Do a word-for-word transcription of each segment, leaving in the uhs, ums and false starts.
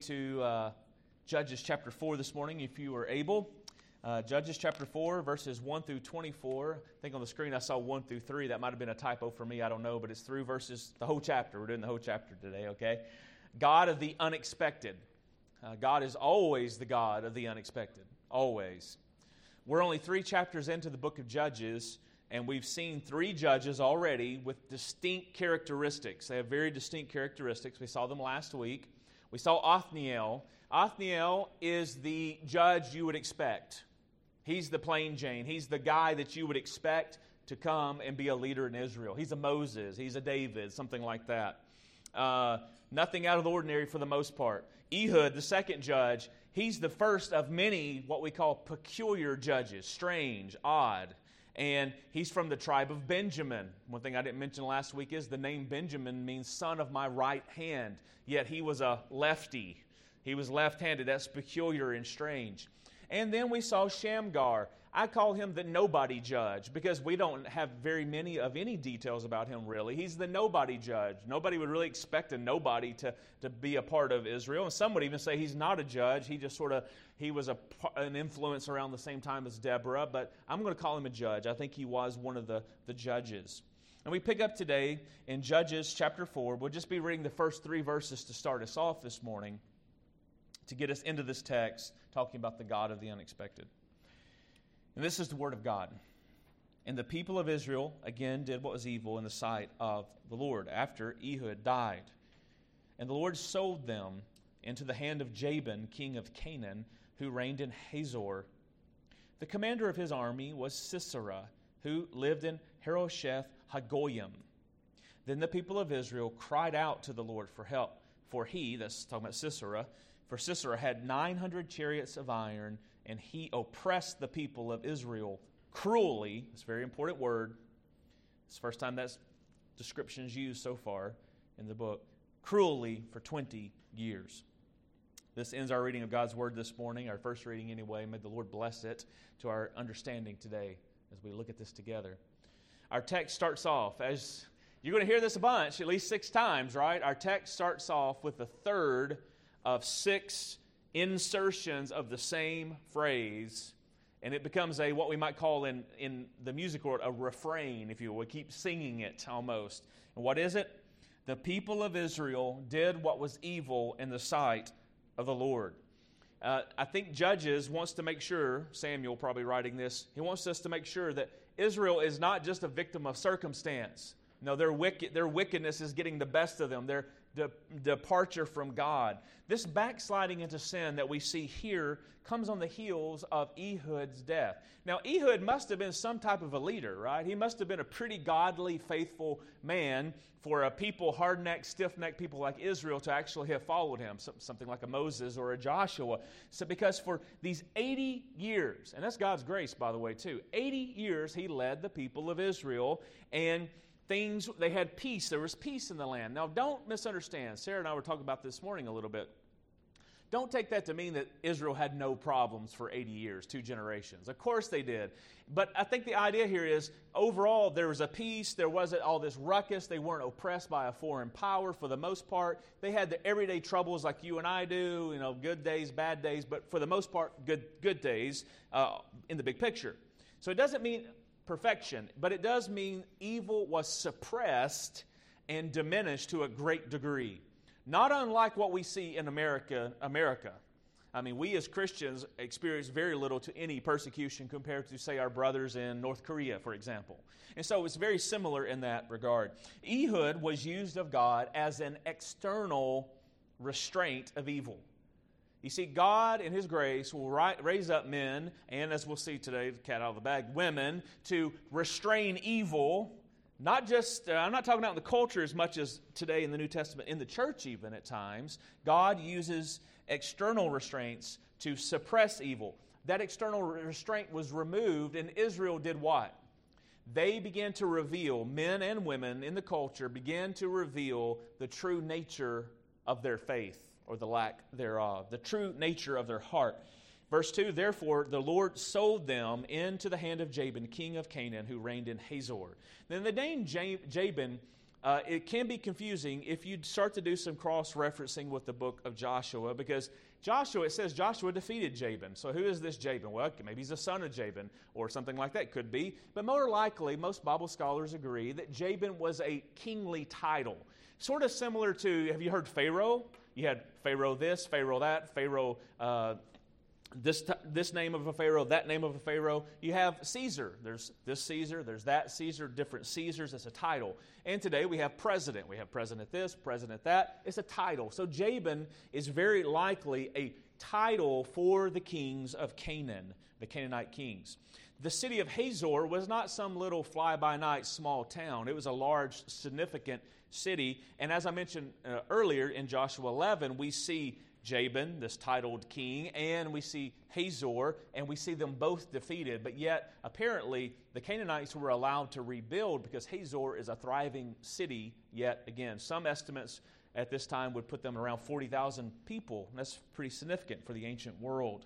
to uh, Judges chapter four this morning, if you are able. Uh, Judges chapter four, verses one through twenty-four. I think on the screen I saw one through three. That might have been a typo for me, I don't know, but it's through verses, the whole chapter. We're doing the whole chapter today, okay? God of the unexpected. Uh, God is always the God of the unexpected, always. We're only three chapters into the book of Judges, and we've seen three judges already with distinct characteristics. They have very distinct characteristics. We saw them last week. We saw Othniel. Othniel is the judge you would expect. He's the plain Jane. He's the guy that you would expect to come and be a leader in Israel. He's a Moses. He's a David, something like that. Uh, nothing out of the ordinary for the most part. Ehud, the second judge, he's the first of many what we call peculiar judges, strange, odd. And he's from the tribe of Benjamin. One thing I didn't mention last week is the name Benjamin means son of my right hand. Yet he was a lefty. He was left-handed. That's peculiar and strange. And then we saw Shamgar. I call him the nobody judge because we don't have very many of any details about him really. He's the nobody judge. Nobody would really expect a nobody to, to be a part of Israel. And some would even say he's not a judge. He just sort of, he was a, an influence around the same time as Deborah. But I'm going to call him a judge. I think he was one of the, the judges. And we pick up today in Judges chapter four. We'll just be reading the first three verses to start us off this morning to get us into this text talking about the God of the unexpected. And this is the word of God. And the people of Israel, again, did what was evil in the sight of the Lord after Ehud died. And the Lord sold them into the hand of Jabin, king of Canaan, who reigned in Hazor. The commander of his army was Sisera, who lived in Harosheth Hagoyim. Then the people of Israel cried out to the Lord for help, for he, that's talking about Sisera, for Sisera had nine hundred chariots of iron, and he oppressed the people of Israel cruelly. It's a very important word. It's the first time that description is used so far in the book. Cruelly for twenty years. This ends our reading of God's Word this morning, our first reading anyway. May the Lord bless it to our understanding today as we look at this together. Our text starts off, as you're going to hear this a bunch, at least six times, right? Our text starts off with the third of six insertions of the same phrase, and it becomes a what we might call in, in the music world a refrain, if you will. We keep singing it almost. And what is it? The people of Israel did what was evil in the sight of the Lord. Uh, I think Judges wants to make sure, Samuel probably writing this, he wants us to make sure that Israel is not just a victim of circumstance. No, their wicked, their wickedness is getting the best of them. Their de- departure from God. This backsliding into sin that we see here comes on the heels of Ehud's death. Now, Ehud must have been some type of a leader, right? He must have been a pretty godly, faithful man for a people, hard-necked, stiff-necked people like Israel to actually have followed him, something like a Moses or a Joshua. So because for these eighty years, and that's God's grace, by the way, too, eighty years he led the people of Israel, and things, they had peace. There was peace in the land. Now, don't misunderstand. Sarah and I were talking about this morning a little bit. Don't take that to mean that Israel had no problems for eighty years, two generations. Of course they did. But I think the idea here is, overall, there was a peace. There wasn't all this ruckus. They weren't oppressed by a foreign power for the most part. They had the everyday troubles like you and I do, you know, good days, bad days, but for the most part, good, good days uh, in the big picture. So it doesn't mean perfection, but it does mean evil was suppressed and diminished to a great degree. Not unlike what we see in America. America. I mean, we as Christians experience very little to any persecution compared to, say, our brothers in North Korea, for example. And so it's very similar in that regard. Ehud was used of God as an external restraint of evil. You see, God in His grace will raise up men, and as we'll see today, the cat out of the bag, women, to restrain evil. Not just, uh, I'm not talking about in the culture as much as today in the New Testament, in the church even at times. God uses external restraints to suppress evil. That external restraint was removed, and Israel did what? They began to reveal, men and women in the culture began to reveal the true nature of their faith, or the lack thereof, the true nature of their heart. Verse two, therefore the Lord sold them into the hand of Jabin, king of Canaan, who reigned in Hazor. Then the name Jabin uh, it can be confusing if you start to do some cross-referencing with the book of Joshua, because Joshua, it says Joshua defeated Jabin. So who is this Jabin? Well, maybe he's a son of Jabin or something like that. Could be. But more likely, most Bible scholars agree that Jabin was a kingly title. Sort of similar to, have you heard Pharaoh? You had Pharaoh this, Pharaoh that, Pharaoh uh, this this name of a Pharaoh, that name of a Pharaoh. You have Caesar. There's this Caesar, there's that Caesar, different Caesars. It's a title. And today we have president. We have president this, president that. It's a title. So Jabin is very likely a title for the kings of Canaan, the Canaanite kings. The city of Hazor was not some little fly-by-night small town. It was a large, significant city. And as I mentioned uh, earlier in Joshua eleven, we see Jabin, this titled king, and we see Hazor, and we see them both defeated. But yet, apparently, the Canaanites were allowed to rebuild because Hazor is a thriving city yet again. Some estimates at this time would put them around forty thousand people. And that's pretty significant for the ancient world.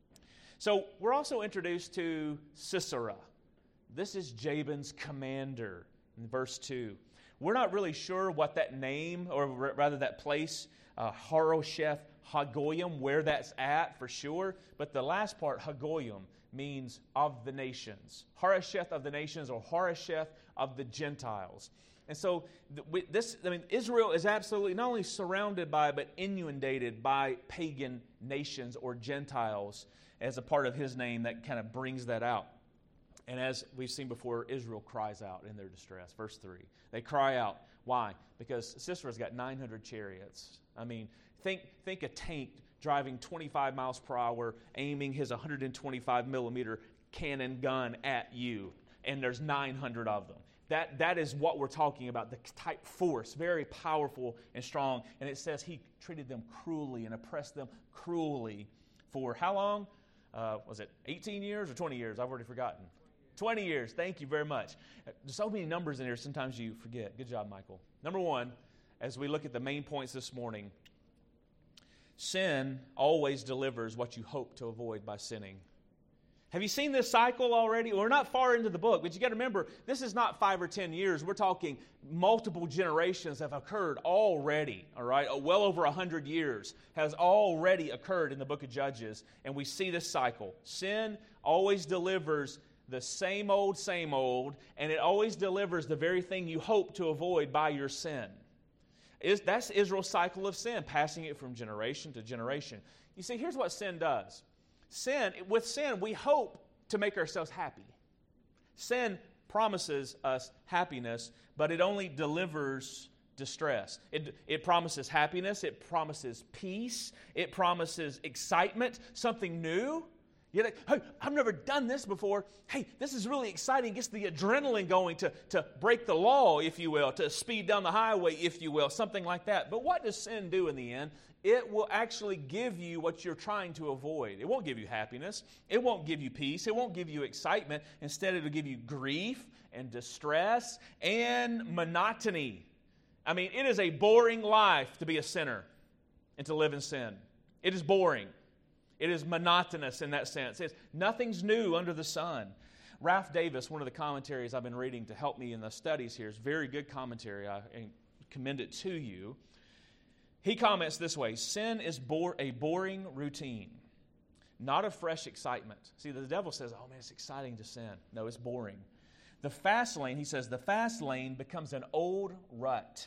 So we're also introduced to Sisera. This is Jabin's commander in verse two. We're not really sure what that name, or rather that place, uh, Harosheth Hagoyim, where that's at for sure. But the last part, Hagoyim, means of the nations. Harosheth of the nations, or Harosheth of the Gentiles. And so this, I mean, Israel is absolutely not only surrounded by, but inundated by pagan nations or Gentiles as a part of his name that kind of brings that out. And as we've seen before, Israel cries out in their distress. Verse three. They cry out. Why? Because Sisera's got nine hundred chariots. I mean, think think a tank driving twenty-five miles per hour, aiming his one hundred twenty-five millimeter cannon gun at you. And there's nine hundred of them. That, that is what we're talking about, the type force, very powerful and strong. And it says he treated them cruelly and oppressed them cruelly for how long? Uh, was it eighteen years or twenty years? I've already forgotten. twenty years. Thank you very much. There's so many numbers in here, sometimes you forget. Good job, Michael. Number one, as we look at the main points this morning, sin always delivers what you hope to avoid by sinning. Have you seen this cycle already? We're not far into the book, but you got to remember, this is not five or ten years. We're talking multiple generations have occurred already, all right? Well over one hundred years has already occurred in the book of Judges, and we see this cycle. Sin always delivers the same old, same old, and it always delivers the very thing you hope to avoid by your sin. Is That's Israel's cycle of sin, passing it from generation to generation. You see, here's what sin does. Sin, with sin, we hope to make ourselves happy. Sin promises us happiness, but it only delivers distress. It, it promises happiness, it promises peace, it promises excitement, something new. You're like, hey, I've never done this before. Hey, this is really exciting. It gets the adrenaline going to, to break the law, if you will, to speed down the highway, if you will, something like that. But what does sin do in the end? It will actually give you what you're trying to avoid. It won't give you happiness. It won't give you peace. It won't give you excitement. Instead, it'll give you grief and distress and monotony. I mean, it is a boring life to be a sinner and to live in sin. It is boring. It is monotonous in that sense. It's, nothing's new under the sun. Ralph Davis, one of the commentaries I've been reading to help me in the studies here, is very good commentary. I commend it to you. He comments this way: sin is bore, a boring routine, not a fresh excitement. See, the devil says, oh man, it's exciting to sin. No, it's boring. The fast lane, he says, the fast lane becomes an old rut.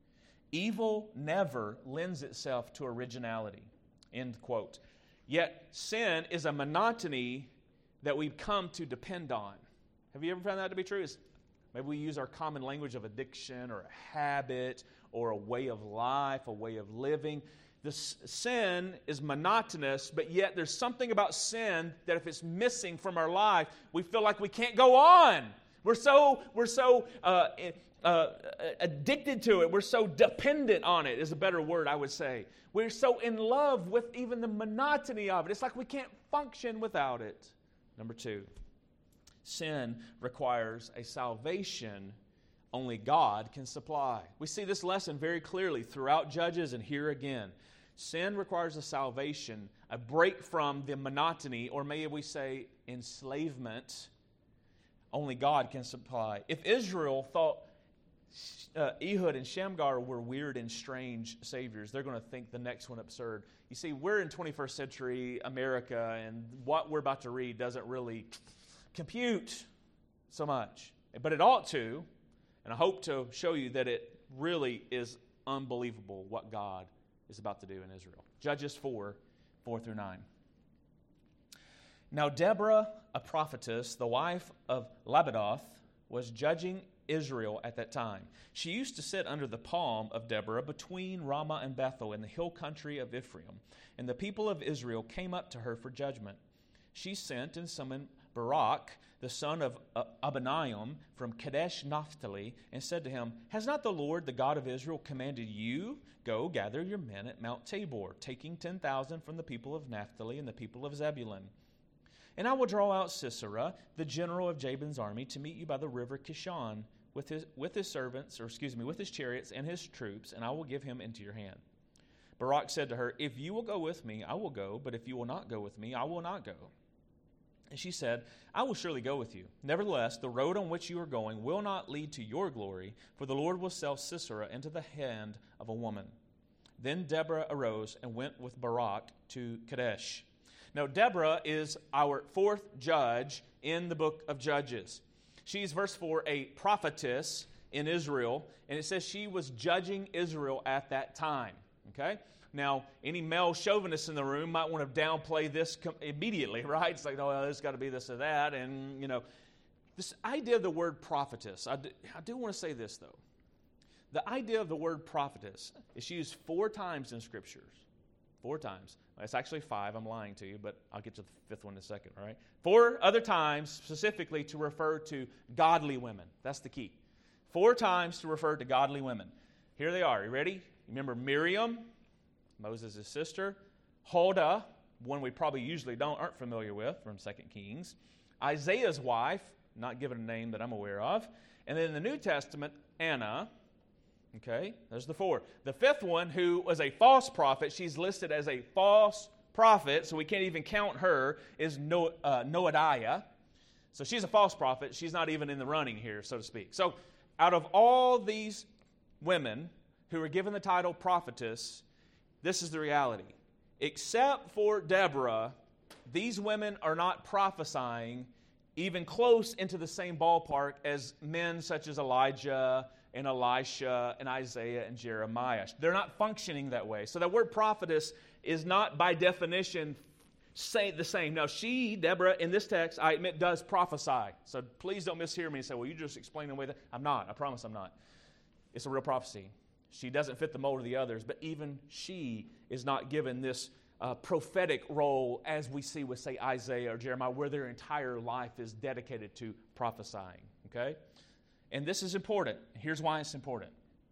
Evil never lends itself to originality. End quote. Yet sin is a monotony that we've come to depend on. Have you ever found that to be true? It's, maybe we use our common language of addiction or a habit or a way of life, a way of living. This sin is monotonous, but yet there's something about sin that if it's missing from our life, we feel like we can't go on. We're so we're so uh, uh, addicted to it. We're so dependent on it is a better word, I would say. We're so in love with even the monotony of it. It's like we can't function without it. Number two, sin requires a salvation only God can supply. We see this lesson very clearly throughout Judges and here again. Sin requires a salvation, a break from the monotony, or may we say enslavement, only God can supply. If Israel thought uh, Ehud and Shamgar were weird and strange saviors. They're going to think the next one absurd. You see, we're in twenty-first century America, and what we're about to read doesn't really compute so much. But it ought to, and I hope to show you that it really is unbelievable what God is about to do in Israel. Judges four, four through nine. Now Deborah, a prophetess, the wife of Lapidoth, was judging Israel at that time. She used to sit under the palm of Deborah between Ramah and Bethel in the hill country of Ephraim, and the people of Israel came up to her for judgment. She sent and summoned Barak, the son of Abinoam, from Kadesh Naphtali, and said to him, Has not the Lord, the God of Israel, commanded you, Go, gather your men at Mount Tabor, taking ten thousand from the people of Naphtali and the people of Zebulun. And I will draw out Sisera, the general of Jabin's army, to meet you by the river Kishon with his, with his servants, or excuse me, with his chariots and his troops, and I will give him into your hand. Barak said to her, If you will go with me, I will go, but if you will not go with me, I will not go. And she said, I will surely go with you. Nevertheless, the road on which you are going will not lead to your glory, for the Lord will sell Sisera into the hand of a woman. Then Deborah arose and went with Barak to Kadesh. Now, Deborah is our fourth judge in the book of Judges. She's, verse four, a prophetess in Israel, and it says she was judging Israel at that time. Okay? Now, any male chauvinists in the room might want to downplay this com- immediately, right? It's like, oh, well, there's got to be this or that, and, you know. This idea of the word prophetess, I do, I do want to say this, though. The idea of the word prophetess is used four times in Scriptures. Four times. It's actually five. I'm lying to you, but I'll get to the fifth one in a second, all right? Four other times specifically to refer to godly women. That's the key. Four times to refer to godly women. Here they are. You ready? Remember Miriam, Moses' sister. Huldah, one we probably usually don't aren't familiar with from Second Kings. Isaiah's wife, not given a name that I'm aware of. And then in the New Testament, Anna. Okay, there's the four. The fifth one, who was a false prophet, she's listed as a false prophet, so we can't even count her, is no, uh, Noadiah. So she's a false prophet. She's not even in the running here, so to speak. So out of all these women who are given the title prophetess, this is the reality. Except for Deborah, these women are not prophesying even close into the same ballpark as men such as Elijah and Elisha and Isaiah and Jeremiah. They're not functioning that way. So that word prophetess is not by definition say the same. Now she, Deborah, in this text, I admit, does prophesy. So please don't mishear me and say, well, you just explained the way that... I'm not. I promise I'm not. It's a real prophecy. She doesn't fit the mold of the others, but even she is not given this uh, prophetic role as we see with, say, Isaiah or Jeremiah, where their entire life is dedicated to prophesying. Okay? And this is important. Here's why it's important.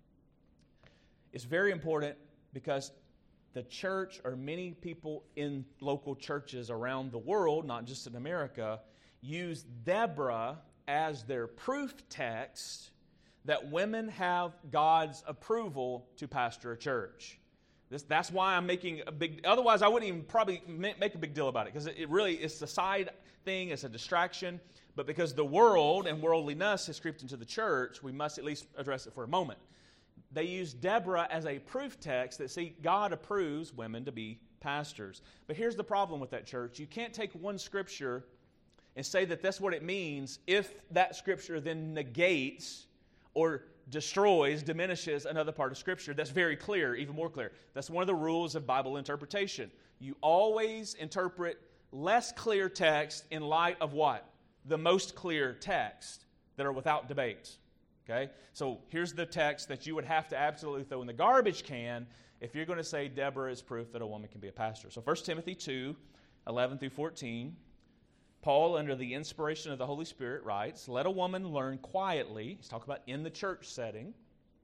It's very important because the church, or many people in local churches around the world, not just in America, use Deborah as their proof text that women have God's approval to pastor a church. This, that's why I'm making a big... Otherwise, I wouldn't even probably make a big deal about it, because it, it really is a side thing, it's a distraction. But because the world and worldliness has creeped into the church, we must at least address it for a moment. They use Deborah as a proof text that, see, God approves women to be pastors. But here's the problem with that, church. You can't take one scripture and say that that's what it means if that scripture then negates or destroys, diminishes another part of Scripture. That's very clear, even more clear. That's one of the rules of Bible interpretation. You always interpret less clear text in light of what? The most clear text that are without debate. Okay? So here's the text that you would have to absolutely throw in the garbage can if you're going to say Deborah is proof that a woman can be a pastor. So First Timothy two, eleven through fourteen, Paul, under the inspiration of the Holy Spirit, writes, let a woman learn quietly. He's talking about in the church setting.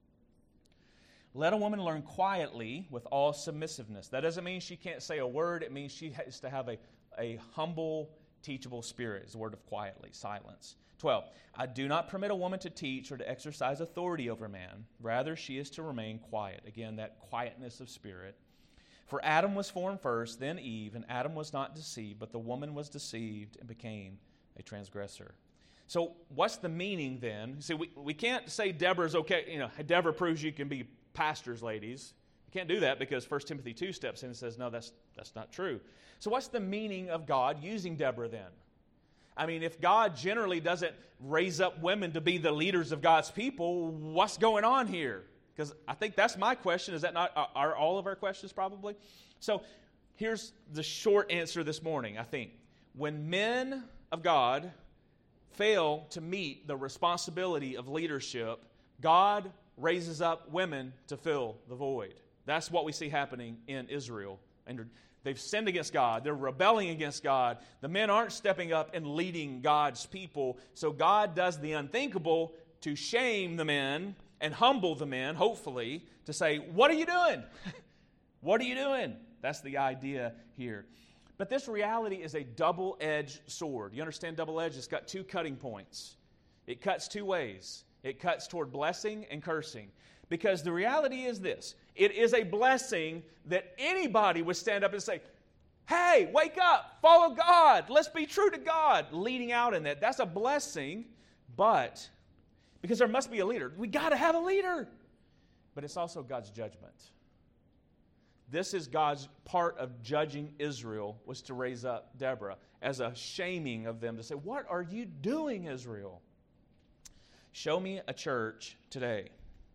Let a woman learn quietly with all submissiveness. That doesn't mean she can't say a word. It means she has to have a, a humble, teachable spirit. It's the word of quietly, silence. twelve, I do not permit a woman to teach or to exercise authority over man. Rather, she is to remain quiet. Again, that quietness of spirit. For Adam was formed first, then Eve, and Adam was not deceived, but the woman was deceived and became a transgressor. So what's the meaning then? See, we, we can't say Deborah's okay. You know, Deborah proves you can be pastors, ladies. You can't do that because First Timothy two steps in and says, no, that's that's not true. So what's the meaning of God using Deborah then? I mean, if God generally doesn't raise up women to be the leaders of God's people, what's going on here? Because I think that's my question. Is that not are all of our questions probably? So here's the short answer this morning, I think. When men of God fail to meet the responsibility of leadership, God raises up women to fill the void. That's what we see happening in Israel. And they've sinned against God. They're rebelling against God. The men aren't stepping up and leading God's people. So God does the unthinkable to shame the men and humble the men, hopefully, to say, what are you doing? What are you doing? That's the idea here. But this reality is a double-edged sword. You understand double-edged? It's got two cutting points. It cuts two ways. It cuts toward blessing and cursing. Because the reality is this. It is a blessing that anybody would stand up and say, hey, wake up, follow God, let's be true to God, leading out in that. That's a blessing, but because there must be a leader. We got to have a leader. But it's also God's judgment. This is God's part of judging Israel, was to raise up Deborah as a shaming of them, to say, what are you doing, Israel? Show me a church today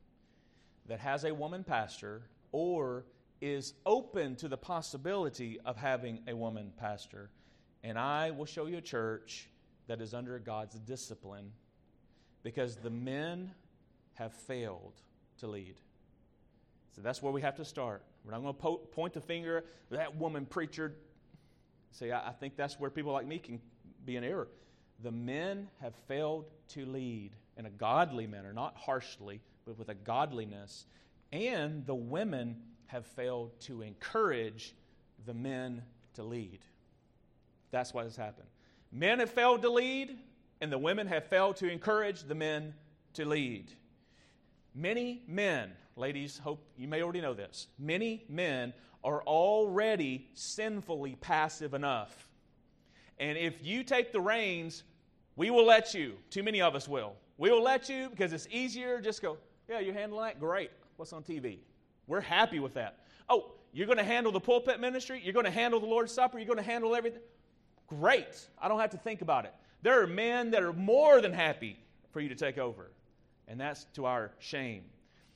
that has a woman pastor or is open to the possibility of having a woman pastor, and I will show you a church that is under God's discipline because the men have failed to lead. So that's where we have to start. We're not going to po- point the finger at that woman preacher. Say, I, I think that's where people like me can be in error. The men have failed to lead in a godly manner, not harshly, but with a godliness. And the women have failed to encourage the men to lead. That's what has happened. Men have failed to lead, and the women have failed to encourage the men to lead. Many men, ladies, hope you may already know this, many men are already sinfully passive enough. And if you take the reins, we will let you. Too many of us will. We will let you because it's easier. Just go, yeah, you're handling that? Great. What's on T V? We're happy with that. Oh, you're going to handle the pulpit ministry? You're going to handle the Lord's Supper? You're going to handle everything? Great. I don't have to think about it. There are men that are more than happy for you to take over. And that's to our shame.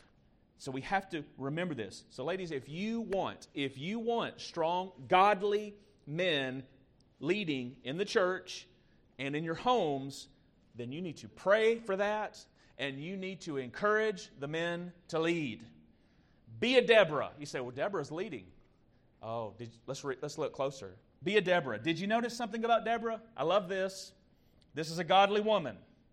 So we have to remember this. So ladies, if you want, if you want strong, godly men leading in the church and in your homes, then you need to pray for that, and you need to encourage the men to lead. Be a Deborah. You say, well, Deborah's leading. Oh, did, let's, re, let's look closer. Be a Deborah. Did you notice something about Deborah? I love this. This is a godly woman.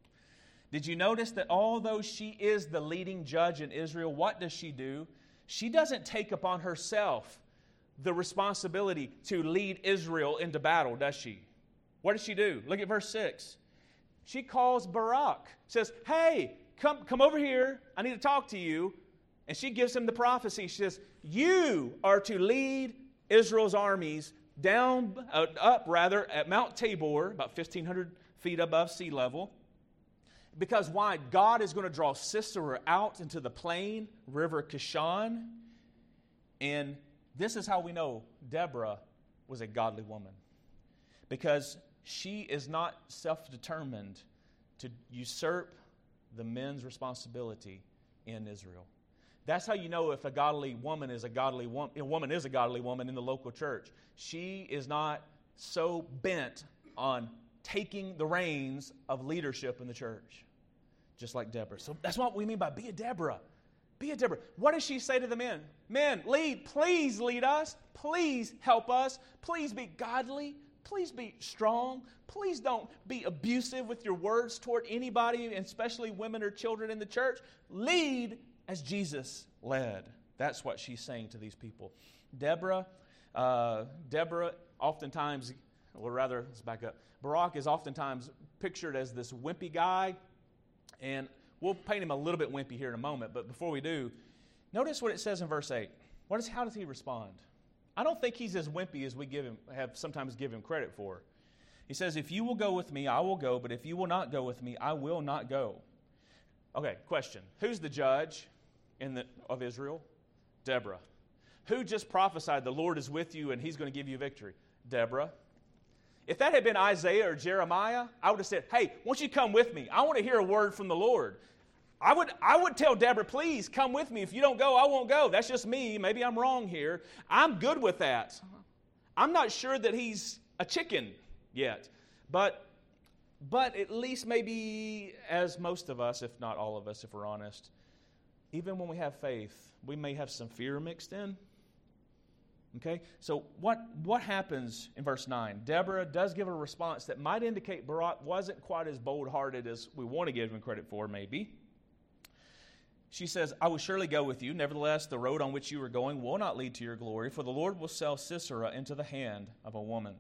Did you notice that although she is the leading judge in Israel, what does she do? She doesn't take upon herself the responsibility to lead Israel into battle, does she? What does she do? Look at verse six. She calls Barak, says, hey, come, come over here. I need to talk to you. And she gives him the prophecy. She says, you are to lead Israel's armies down, uh, up rather, at Mount Tabor, about fifteen hundred feet above sea level. Because why? God is going to draw Sisera out into the plain, River Kishon. And this is how we know Deborah was a godly woman. Because she is not self-determined to usurp the men's responsibility in Israel. That's how you know if a godly woman is a godly woman, a woman is a godly woman in the local church. She is not so bent on taking the reins of leadership in the church, just like Deborah. So that's what we mean by be a Deborah. Be a Deborah. What does she say to the men? Men, lead. Please lead us. Please help us. Please be godly. Please be strong. Please don't be abusive with your words toward anybody, and especially women or children in the church. Lead as Jesus led. That's what she's saying to these people. Deborah, uh, Deborah oftentimes, or rather, let's back up. Barak is oftentimes pictured as this wimpy guy, and we'll paint him a little bit wimpy here in a moment, but before we do, notice what it says in verse eight. What is, how does he respond? I don't think he's as wimpy as we give him, have sometimes give him credit for. He says, if you will go with me, I will go, but if you will not go with me, I will not go. Okay, question. Who's the judge in the, of Israel? Deborah. Who just prophesied the Lord is with you and he's going to give you victory? Deborah. If that had been Isaiah or Jeremiah, I would have said, hey, won't you come with me? I want to hear a word from the Lord. I would, I would tell Deborah, please come with me. If you don't go, I won't go. That's just me. Maybe I'm wrong here. I'm good with that. I'm not sure that he's a chicken yet. But, but at least maybe as most of us, if not all of us, if we're honest, even when we have faith, we may have some fear mixed in. Okay? So what, what happens in verse nine? Deborah does give a response that might indicate Barak wasn't quite as bold-hearted as we want to give him credit for, maybe. She says, I will surely go with you. Nevertheless, the road on which you are going will not lead to your glory, for the Lord will sell Sisera into the hand of a woman.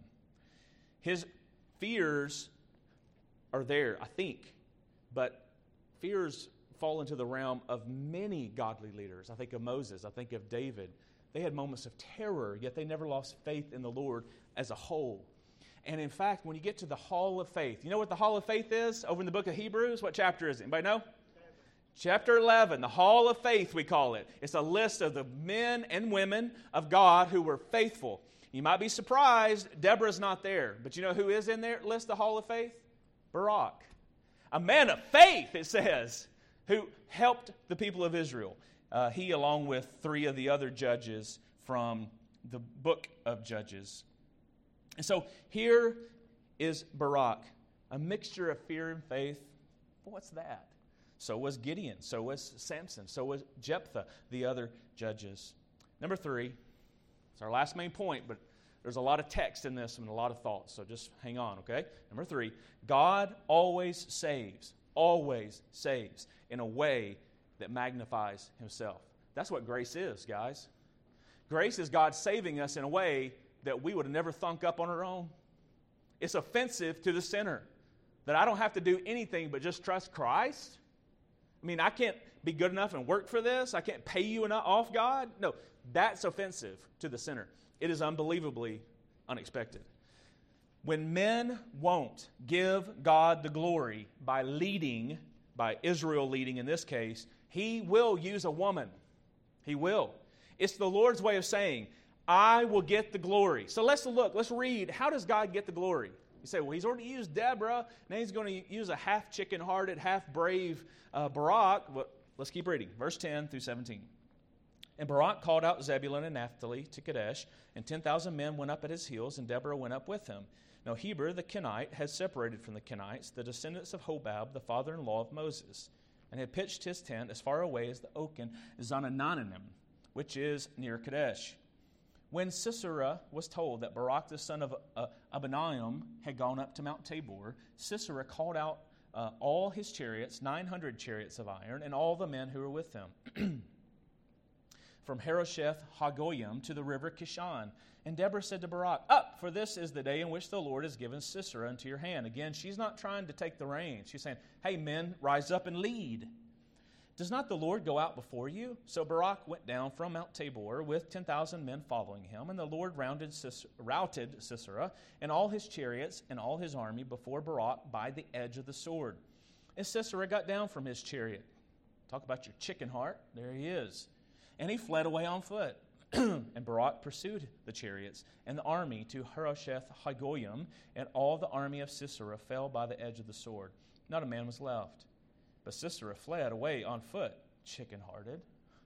His fears are there, I think, but fears fall into the realm of many godly leaders. I think of Moses. I think of David. They had moments of terror, yet they never lost faith in the Lord as a whole. And in fact, when you get to the Hall of Faith, you know what the Hall of Faith is over in the book of Hebrews? What chapter is it? Anybody know? Chapter eleven, the Hall of Faith, we call it. It's a list of the men and women of God who were faithful. You might be surprised, Deborah's not there. But you know who is in there, list the Hall of Faith? Barak. A man of faith, it says, who helped the people of Israel. Uh, he, along with three of the other judges from the book of Judges. And so here is Barak, a mixture of fear and faith. What's that? So was Gideon. So was Samson. So was Jephthah, the other judges. Number three, it's our last main point, but there's a lot of text in this and a lot of thoughts, so just hang on, okay? Number three, God always saves, always saves in a way that magnifies himself. That's what grace is, guys. Grace is God saving us in a way that we would have never thunk up on our own. It's offensive to the sinner that I don't have to do anything but just trust Christ. I mean, I can't be good enough and work for this. I can't pay you enough off God. No, that's offensive to the sinner. It is unbelievably unexpected. When men won't give God the glory by leading, by Israel leading in this case, he will use a woman. He will. It's the Lord's way of saying, I will get the glory. So let's look, let's read, how does God get the glory? You say, well, he's already used Deborah, now he's going to use a half chicken-hearted, half brave uh, Barak. Well, let's keep reading, verse ten through seventeen. And Barak called out Zebulun and Naphtali to Kadesh, and ten thousand men went up at his heels, and Deborah went up with him. Now Heber the Kenite had separated from the Kenites, the descendants of Hobab, the father-in-law of Moses, and had pitched his tent as far away as the oaken Zanannanim, which is near Kadesh. When Sisera was told that Barak the son of uh, Abinoam had gone up to Mount Tabor, Sisera called out uh, all his chariots, nine hundred chariots of iron, and all the men who were with him, from Harosheth Hagoyim to the river Kishon. And Deborah said to Barak, up, for this is the day in which the Lord has given Sisera into your hand. Again, she's not trying to take the reins. She's saying, hey, men, rise up and lead. Does not the Lord go out before you? So Barak went down from Mount Tabor with ten thousand men following him, and the Lord rounded Sis- routed Sisera and all his chariots and all his army before Barak by the edge of the sword. And Sisera got down from his chariot. Talk about your chicken heart. There he is. And he fled away on foot. And Barak pursued the chariots and the army to Harosheth Hagoyim, and all the army of Sisera fell by the edge of the sword. Not a man was left. But Sisera fled away on foot, chicken-hearted,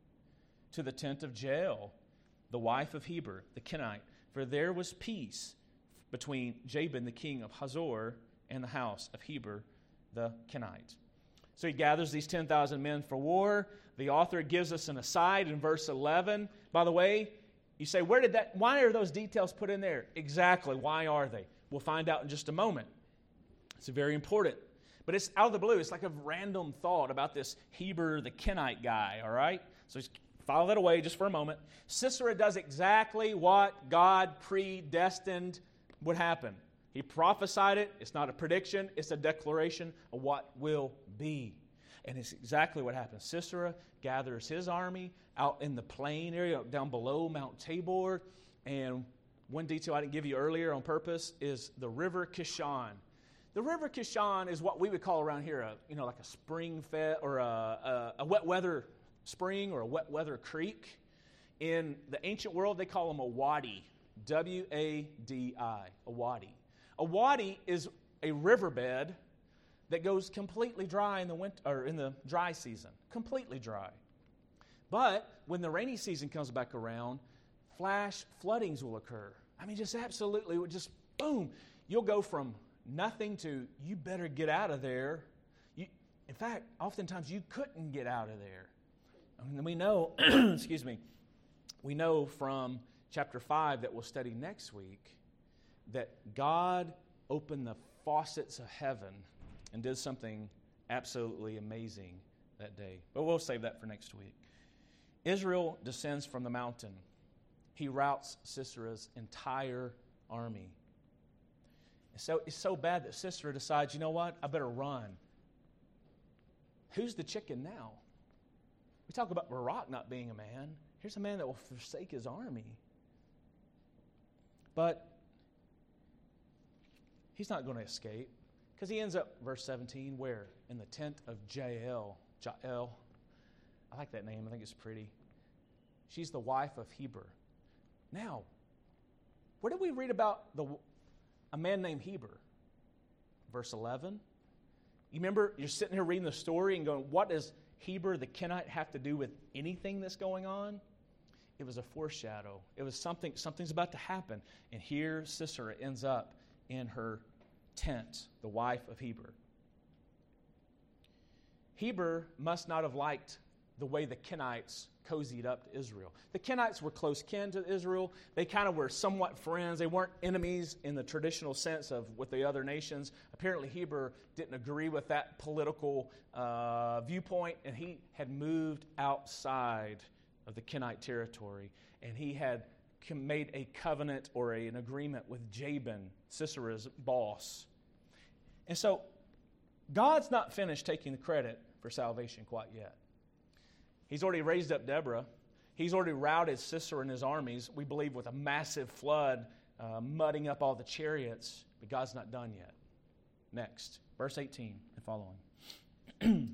to the tent of Jael, the wife of Heber, the Kenite, for there was peace between Jabin, the king of Hazor, and the house of Heber, the Kenite. So he gathers these ten thousand men for war. The author gives us an aside in verse eleven. By the way, you say, where did that, why are those details put in there? Exactly, why are they? We'll find out in just a moment. It's very important. But it's out of the blue. It's like a random thought about this Heber the Kenite guy, all right? So just file that away just for a moment. Sisera does exactly what God predestined would happen. He prophesied it. It's not a prediction. It's a declaration of what will be. And it's exactly what happens. Sisera gathers his army out in the plain area down below Mount Tabor, and one detail I didn't give you earlier on purpose is the River Kishon. The River Kishon is what we would call around here, a, you know, like a spring fed or a, a, a wet weather spring or a wet weather creek. In the ancient world, they call them a wadi, W A D I, a wadi. A wadi is a riverbed that goes completely dry in the winter or in the dry season, completely dry. But when the rainy season comes back around, flash floodings will occur. I mean, just absolutely, just boom. You'll go from nothing to you better get out of there. You, in fact, oftentimes you couldn't get out of there. And we know, excuse me, we know from chapter five that we'll study next week that God opened the faucets of heaven and did something absolutely amazing that day. But we'll save that for next week. Israel descends from the mountain. He routs Sisera's entire army. So it's so bad that Sisera decides, you know what, I better run. Who's the chicken now? We talk about Barak not being a man. Here's a man that will forsake his army. But he's not going to escape because he ends up, verse seventeen, where? In the tent of Jael. Jael. I like that name. I think it's pretty. She's the wife of Heber. Now, where did we read about the a man named Heber? Verse eleven. You remember, you're sitting here reading the story and going, what does Heber the Kenite have to do with anything that's going on? It was a foreshadow. It was something, something's about to happen. And here Sisera ends up in her tent, the wife of Heber. Heber must not have liked the way the Kenites cozied up to Israel. The Kenites were close kin to Israel. They kind of were somewhat friends. They weren't enemies in the traditional sense of with the other nations. Apparently Heber didn't agree with that political uh, viewpoint, and he had moved outside of the Kenite territory, and he had made a covenant or a, an agreement with Jabin, Sisera's boss. And so God's not finished taking the credit for salvation quite yet. He's already raised up Deborah. He's already routed Sisera and his armies, we believe, with a massive flood, uh, mudding up all the chariots. But God's not done yet. Next, verse eighteen and following.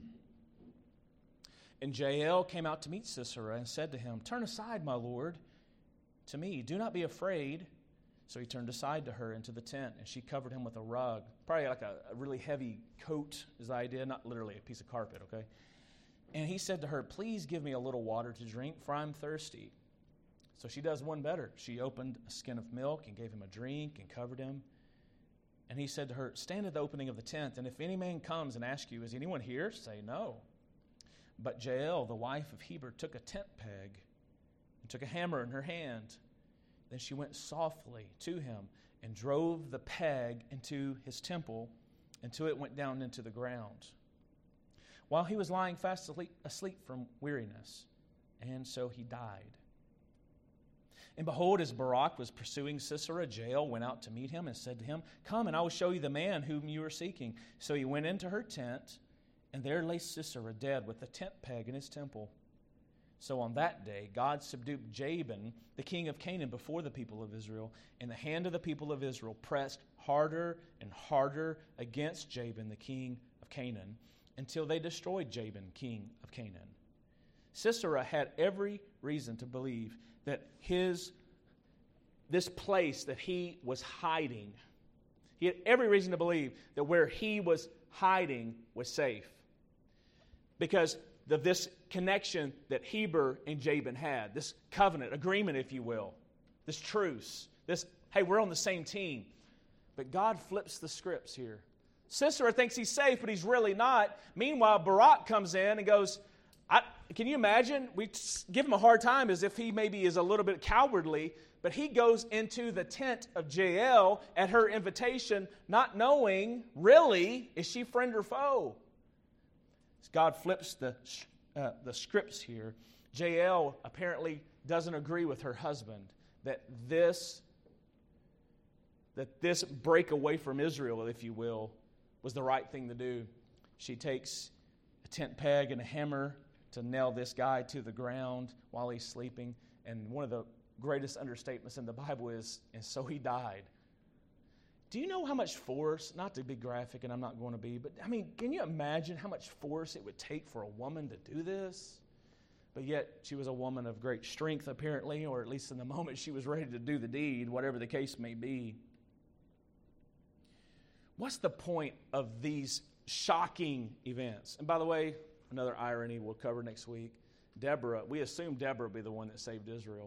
And Jael came out to meet Sisera and said to him, "Turn aside, my lord, to me. Do not be afraid." So he turned aside to her into the tent, and she covered him with a rug. Probably like a, a really heavy coat is the idea, not literally a piece of carpet, okay? And he said to her, "Please give me a little water to drink, for I'm thirsty." So she does one better. She opened a skin of milk and gave him a drink and covered him. And he said to her, "Stand at the opening of the tent, and if any man comes and asks you, 'Is anyone here?' say no." But Jael, the wife of Heber, took a tent peg and took a hammer in her hand. Then she went softly to him and drove the peg into his temple until it went down into the ground, while he was lying fast asleep from weariness. And so he died. And behold, as Barak was pursuing Sisera, Jael went out to meet him and said to him, "Come, and I will show you the man whom you are seeking." So he went into her tent, and there lay Sisera dead with the tent peg in his temple. So on that day, God subdued Jabin, the king of Canaan, before the people of Israel, and the hand of the people of Israel pressed harder and harder against Jabin, the king of Canaan, until they destroyed Jabin, king of Canaan. Sisera had every reason to believe that his this place that he was hiding, he had every reason to believe that where he was hiding was safe, because of this connection that Heber and Jabin had, this covenant, agreement, if you will, this truce, this, hey, we're on the same team. But God flips the scripts here. Sisera thinks he's safe, but he's really not. Meanwhile, Barak comes in and goes, I, can you imagine? We give him a hard time as if he maybe is a little bit cowardly, but he goes into the tent of Jael at her invitation, not knowing, really, is she friend or foe? God flips the, uh, the scripts here. Jael apparently doesn't agree with her husband that this, that this break away from Israel, if you will, was the right thing to do. She takes a tent peg and a hammer to nail this guy to the ground while he's sleeping. And one of the greatest understatements in the Bible is, and so he died. Do you know how much force, not to be graphic, and I'm not going to be, but I mean, can you imagine how much force it would take for a woman to do this? But yet, she was a woman of great strength, apparently, or at least in the moment she was ready to do the deed, whatever the case may be. What's the point of these shocking events? And by the way, another irony we'll cover next week. Deborah, we assume Deborah will be the one that saved Israel.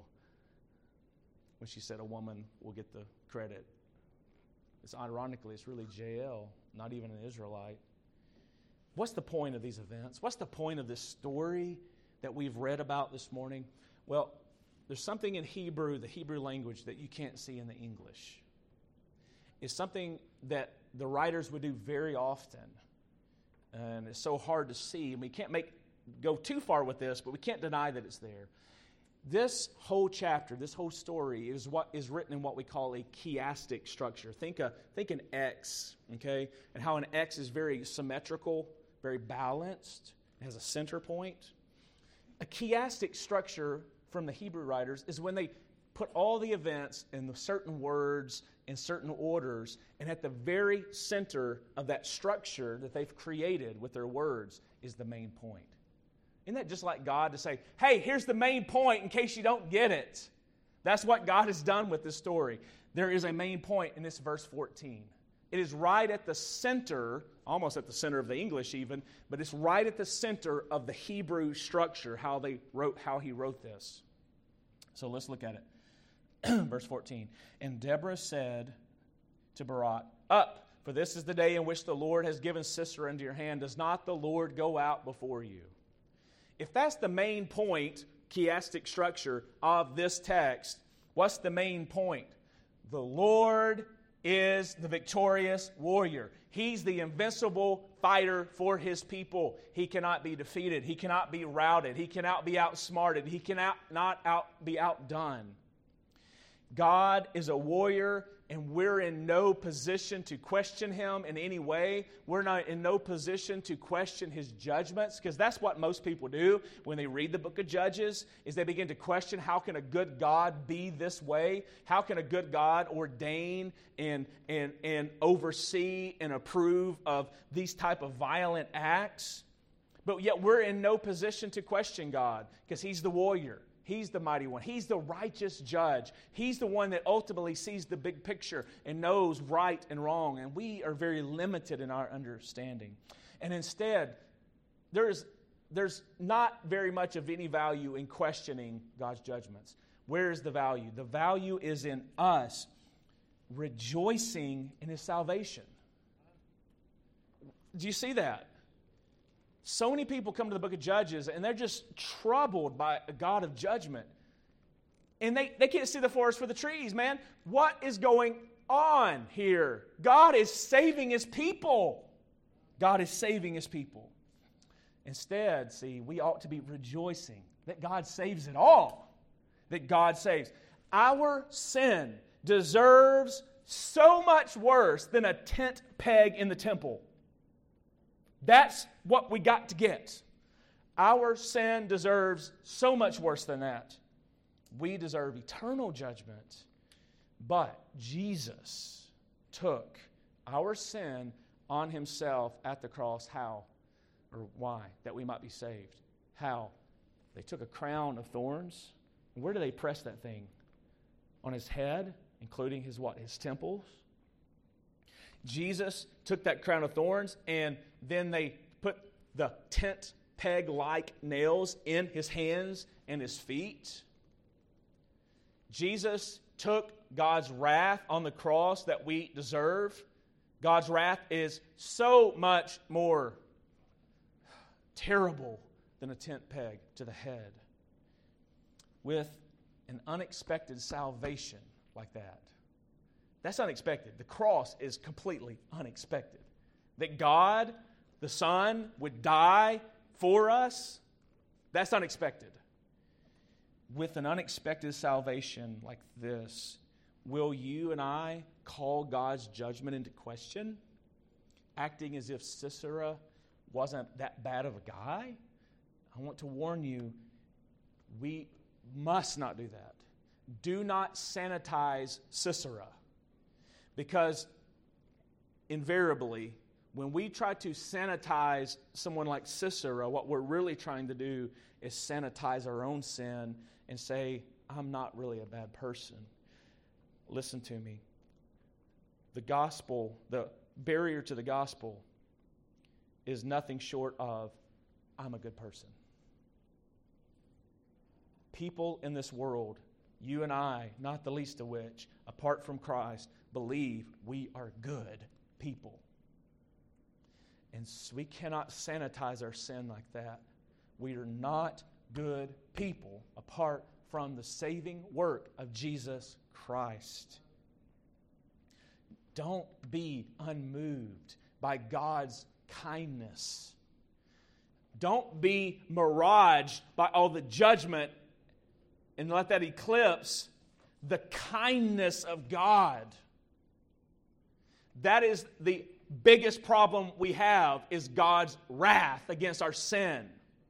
When she said a woman will get the credit. It's ironically, it's really Jael, not even an Israelite. What's the point of these events? What's the point of this story that we've read about this morning? Well, there's something in Hebrew, the Hebrew language, that you can't see in the English. It's something that the writers would do very often. And it's so hard to see. And we can't make go too far with this, but we can't deny that it's there. This whole chapter, this whole story is what is written in what we call a chiastic structure. Think a think an X, okay? And how an X is very symmetrical, very balanced, it has a center point. A chiastic structure from the Hebrew writers is when they put all the events in the certain words in certain orders, and at the very center of that structure that they've created with their words is the main point. Isn't that just like God to say, hey, here's the main point in case you don't get it? That's what God has done with this story. There is a main point in this verse fourteen. It is right at the center, almost at the center of the English even, but it's right at the center of the Hebrew structure, how they wrote, how he wrote this. So let's look at it. Verse fourteen. And Deborah said to Barak, up, for this is the day in which the Lord has given Sisera into your hand. Does not the Lord go out before you? If that's the main point, chiastic structure of this text, what's the main point? The Lord is the victorious warrior. He's the invincible fighter for His people. He cannot be defeated. He cannot be routed. He cannot be outsmarted. He cannot not out, be outdone. God is a warrior, and we're in no position to question Him in any way. We're not in no position to question His judgments, because that's what most people do when they read the book of Judges, is they begin to question, how can a good God be this way? How can a good God ordain and, and, and oversee and approve of these type of violent acts? But yet we're in no position to question God, because He's the warrior. He's the mighty one. He's the righteous judge. He's the one that ultimately sees the big picture and knows right and wrong. And we are very limited in our understanding. And instead, there's, there's not very much of any value in questioning God's judgments. Where is the value? The value is in us rejoicing in His salvation. Do you see that? So many people come to the book of Judges and they're just troubled by a God of judgment. And they, they can't see the forest for the trees, man. What is going on here? God is saving His people. God is saving His people. Instead, see, we ought to be rejoicing that God saves it all. That God saves. Our sin deserves so much worse than a tent peg in the temple. That's what we got to get. Our sin deserves so much worse than that. We deserve eternal judgment. But Jesus took our sin on Himself at the cross. How? Or why? That we might be saved. How? They took a crown of thorns. Where do they press that thing? On His head, including His what? His temples. Jesus took that crown of thorns, and then they put the tent peg-like nails in His hands and His feet. Jesus took God's wrath on the cross that we deserve. God's wrath is so much more terrible than a tent peg to the head. With an unexpected salvation like that. That's unexpected. The cross is completely unexpected. That God, the Son, would die for us, that's unexpected. With an unexpected salvation like this, will you and I call God's judgment into question? Acting as if Sisera wasn't that bad of a guy? I want to warn you, we must not do that. do not sanitize Sisera. Because invariably, when we try to sanitize someone like Sisera, what we're really trying to do is sanitize our own sin and say, I'm not really a bad person. Listen to me. The gospel, the barrier to the gospel is nothing short of, I'm a good person. People in this world, you and I, not the least of which, apart from Christ, believe we are good people. And so we cannot sanitize our sin like that. We are not good people apart from the saving work of Jesus Christ. Don't be unmoved by God's kindness. Don't be miraged by all the judgment and let that eclipse the kindness of God. That is the biggest problem we have, is God's wrath against our sin.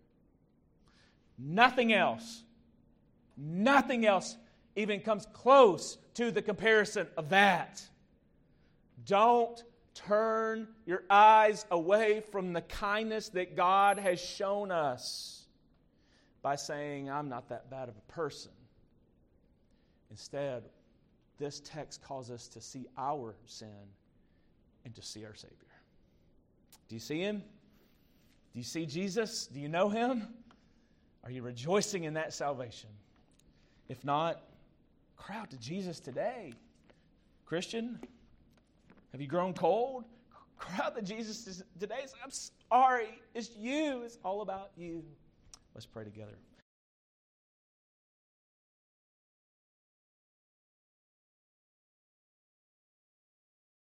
Nothing else, nothing else even comes close to the comparison of that. Don't turn your eyes away from the kindness that God has shown us by saying, I'm not that bad of a person. Instead, this text calls us to see our sin and to see our Savior. Do you see Him? Do you see Jesus? Do you know Him? Are you rejoicing in that salvation? If not, cry out to Jesus today. Christian, have you grown cold? Cry out to Jesus today. I'm sorry. It's you. It's all about you. Let's pray together.